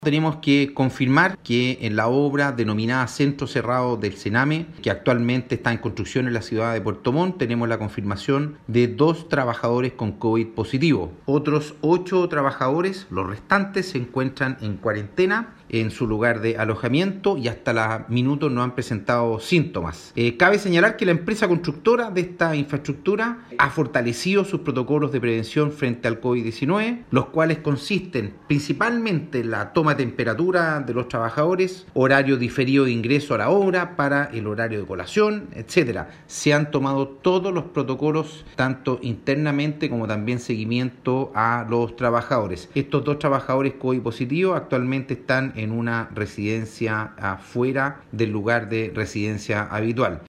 Tenemos que confirmar que en la obra denominada Centro Cerrado del Sename, que actualmente está en construcción en la ciudad de Puerto Montt, tenemos la confirmación de 2 trabajadores con COVID positivo. Otros 8 trabajadores, los restantes, se encuentran en cuarentena en su lugar de alojamiento y hasta los minutos no han presentado síntomas. Cabe señalar que la empresa constructora de esta infraestructura ha fortalecido sus protocolos de prevención frente al COVID-19, los cuales consisten principalmente en la toma de temperatura de los trabajadores, horario diferido de ingreso a la obra para el horario de colación, etc. Se han tomado todos los protocolos, tanto internamente como también seguimiento a los trabajadores. Estos 2 trabajadores COVID positivos actualmente están en una residencia afuera del lugar de residencia habitual.